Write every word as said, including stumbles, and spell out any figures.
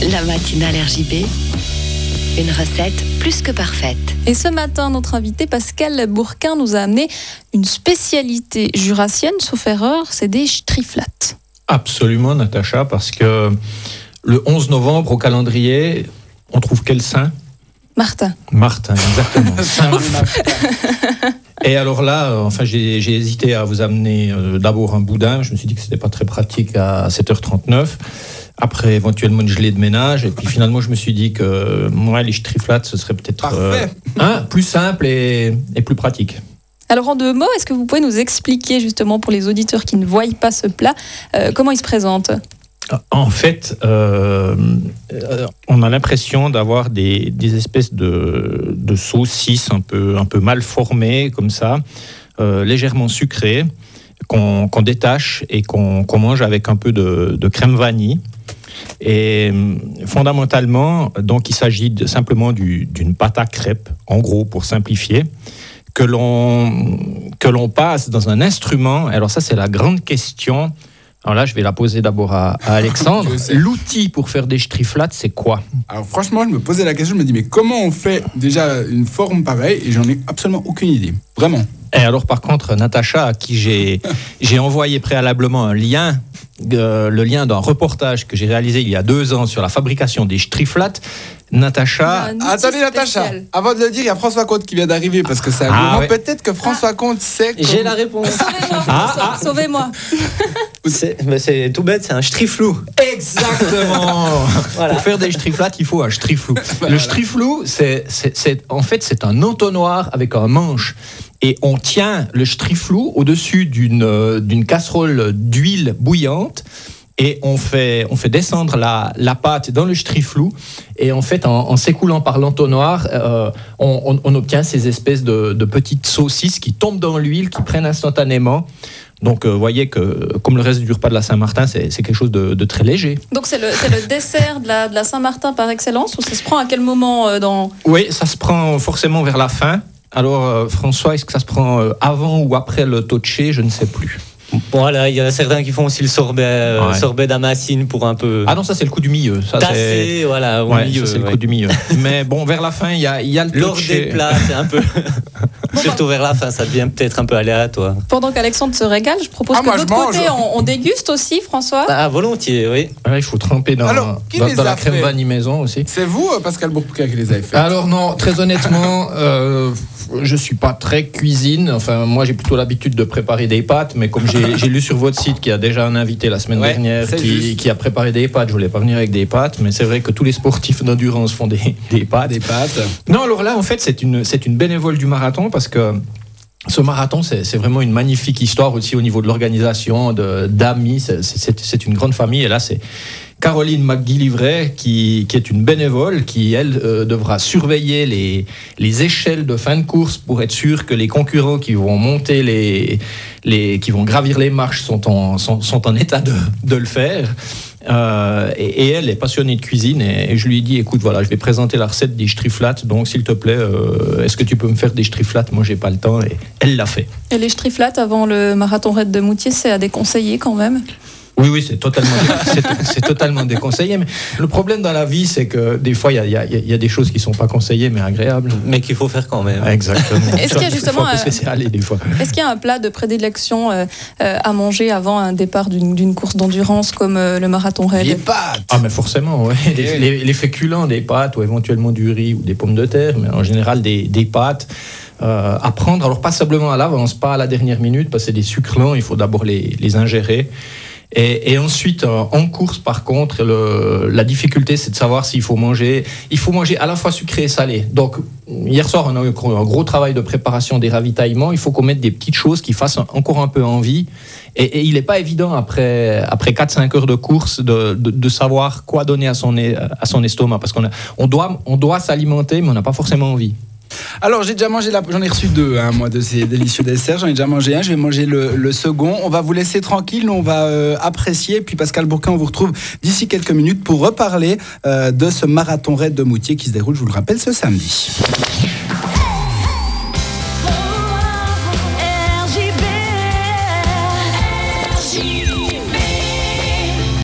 La matinale R J B, une recette plus que parfaite. Et ce matin, notre invité Pascal Bourquin nous a amené une spécialité jurassienne, sauf erreur, c'est des striflates. Absolument, Natacha, parce que le onze novembre au calendrier, on trouve quel saint ? Martin. Martin, exactement. Saint-Martin. Et alors là, euh, enfin, j'ai, j'ai hésité à vous amener euh, d'abord un boudin. Je me suis dit que c'était pas très pratique à sept heures trente-neuf. Après, éventuellement, une gelée de ménage. Et puis finalement, je me suis dit que ouais, les striflates, ce serait peut-être euh, hein, plus simple et, et plus pratique. Alors en deux mots, est-ce que vous pouvez nous expliquer justement pour les auditeurs qui ne voient pas ce plat, euh, comment il se présente ? En fait, euh, on a l'impression d'avoir des, des espèces de, de saucisses un peu, un peu mal formées, comme ça, euh, légèrement sucrées, qu'on, qu'on détache et qu'on, qu'on mange avec un peu de, de crème vanille. Et fondamentalement, donc, il s'agit de, simplement du, d'une pâte à crêpes, en gros, pour simplifier, que l'on, que l'on passe dans un instrument. Alors ça, c'est la grande question. Alors là, je vais la poser d'abord à, à Alexandre. L'outil pour faire des striflates, c'est quoi ? Alors franchement, je me posais la question, je me dis, mais comment on fait déjà une forme pareille ? Et j'en ai absolument aucune idée. Vraiment. Et alors par contre, Natacha, à qui j'ai, j'ai envoyé préalablement un lien, euh, le lien d'un reportage que j'ai réalisé il y a deux ans sur la fabrication des striflates, Natacha... Attendez Natacha, avant de le dire, il y a François Comte qui vient d'arriver parce que c'est un ah, ouais. Peut-être que François Comte sait... Comme... J'ai la réponse. Sauvez-moi, ah, ah. Sauvez-moi. C'est, c'est tout bête, c'est un striflou. Exactement. Voilà. Pour faire des striflates, il faut un striflou. Voilà. Le striflou, c'est, c'est, c'est, en fait, c'est un entonnoir avec un manche. Et on tient le striflou au-dessus d'une, euh, d'une casserole d'huile bouillante. Et on fait, on fait descendre la, la pâte dans le striflou. Et en fait, en, en s'écoulant par l'entonnoir, euh, on, on, on obtient ces espèces de, de petites saucisses qui tombent dans l'huile, qui prennent instantanément. Donc, vous euh, voyez que, comme le reste du repas de la Saint-Martin, c'est, c'est quelque chose de, de très léger. Donc, c'est le, c'est le dessert de la, de la Saint-Martin par excellence, ou ça se prend à quel moment euh, dans... Oui, ça se prend forcément vers la fin. Alors, euh, François, est-ce que ça se prend euh, avant ou après le totché ? Je ne sais plus. Voilà, il y a certains qui font aussi le sorbet, euh, ouais. sorbet d'Amassine pour un peu... Ah non, ça c'est le coup du milieu. Ça, tasser, c'est... voilà, au ouais, milieu. Ça, c'est ouais. le coup du milieu. Mais bon, vers la fin, il y a, y a le Lors touché. des plats, c'est un peu... Surtout vers la fin, ça devient peut-être un peu aléatoire. Pendant qu'Alexandre se régale, je propose ah, que de l'autre côté, on, on déguste aussi, François. Ah, volontiers, oui. Ah, il faut tremper dans, Alors, dans, dans la crème fait vanille maison aussi. C'est vous, Pascal Bourquin, qui les avez fait ? Alors non, très honnêtement, euh, je ne suis pas très cuisine. Enfin, moi, j'ai plutôt l'habitude de préparer des pâtes, mais comme j'ai, j'ai lu sur votre site qu'il y a déjà un invité la semaine ouais, dernière qui, qui a préparé des pâtes, je voulais pas venir avec des pâtes, mais c'est vrai que tous les sportifs d'endurance font des, des pâtes. Des pâtes. Non, alors là, en fait, c'est une, c'est une bénévole du marathon parce que ce marathon, c'est, c'est vraiment une magnifique histoire aussi au niveau de l'organisation, de, d'amis. C'est, c'est, c'est une grande famille. Et là, c'est Caroline McGillivray qui, qui est une bénévole qui, elle, euh, devra surveiller les, les échelles de fin de course pour être sûr que les concurrents qui vont monter les, les qui vont gravir les marches sont en, sont, sont en état de, de le faire. Euh, et, et elle est passionnée de cuisine et, et je lui ai dit écoute voilà je vais présenter la recette des striflates donc s'il te plaît euh, est-ce que tu peux me faire des striflates, moi j'ai pas le temps, et elle l'a fait. Et les striflates avant le marathon raid de Moutier, c'est à déconseiller quand même? Oui, oui, c'est totalement, c'est, c'est totalement déconseillé. Mais le problème dans la vie, c'est que des fois, il y a, y, a, y a des choses qui ne sont pas conseillées, mais agréables. Mais qu'il faut faire quand même. Exactement. Est-ce qu'il y a justement un, aller, des fois. Est-ce qu'il y a un plat de prédilection euh, euh, à manger avant un départ d'une, d'une course d'endurance comme euh, le marathon raid? Les pâtes. Ah, mais forcément, oui. Les, les, les féculents, des pâtes ou éventuellement du riz ou des pommes de terre, mais en général des, des pâtes. Euh, à prendre, alors pas simplement à l'avance, pas à la dernière minute, parce que c'est des sucres lents, il faut d'abord les, les ingérer. Et, et ensuite, euh, en course, par contre, le, la difficulté, c'est de savoir s'il faut manger. Il faut manger à la fois sucré et salé. Donc, hier soir, on a eu un gros travail de préparation des ravitaillements. Il faut qu'on mette des petites choses qui fassent encore un peu envie. Et, et il n'est pas évident, après, après quatre à cinq heures de course, de, de, de savoir quoi donner à son, à son estomac. Parce qu'on a, on doit, on doit s'alimenter, mais on n'a pas forcément envie. Alors j'ai déjà mangé, la... j'en ai reçu deux, hein, moi, de ces délicieux desserts. J'en ai déjà mangé un, je vais manger le, le second. On va vous laisser tranquille, nous on va euh, apprécier. Puis Pascal Bourquin, on vous retrouve d'ici quelques minutes pour reparler euh, de ce marathon raid de Moutier qui se déroule, je vous le rappelle, ce samedi.